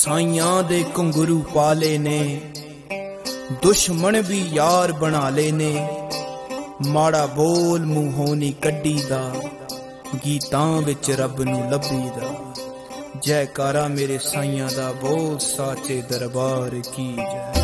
साइयां दे घुंगरू पाले ने, दुश्मन भी यार बना लेने। माड़ा बोल मूहों नी कड्डी दा, गीतां विच रब नू लभी दा। जयकारा मेरे साइयां दा बोल साचे दरबार की जय।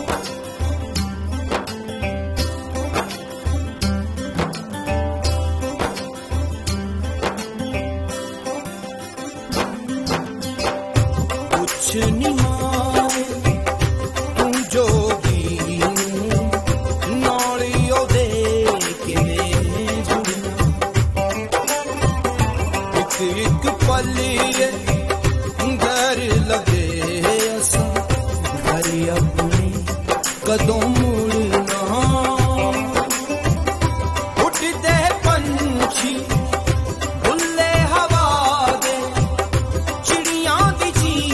नी मारे तू जोगी नालियों दे के जुड़ना, एक एक पलिए घर लगे असा घर अपने कदों मुड़ना। उठते पंछी बुल्ले हवा दे, चिड़ियां दी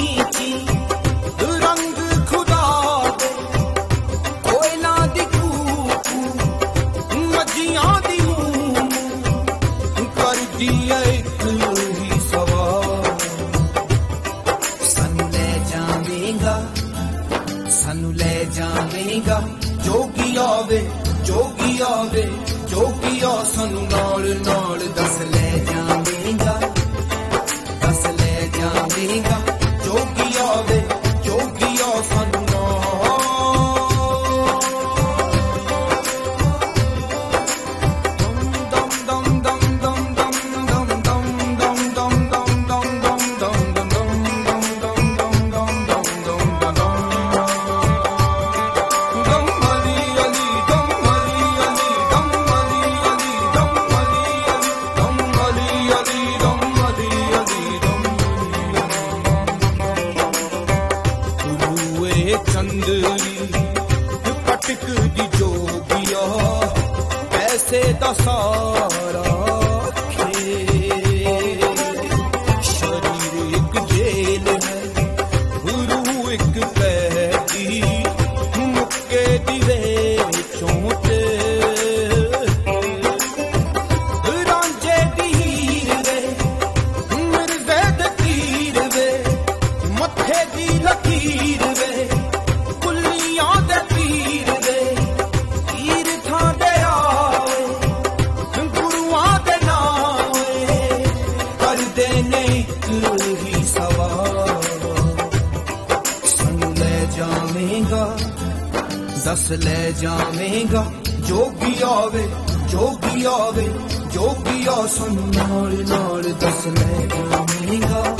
सानू ले जावेगा जोगी आवे जोगी आवे जोगी आ सानू नाल नाल दस ले जावेगा दस ले जावेगा जोगी आवे जोगी आ सानू चंदरी पटक दी जोगिया ऐसे दा सारा शरीर एक जेल है रूह एक कैदी मुक्के दिवे चोटे रांझे दी हीर वे मिर्ज़े दे तीर वे मथे दी लकीर वे दस ले जावेगा जोगी आवे जोगी आवे जोगी आ सानू नाल नाल दस ले जावेगा।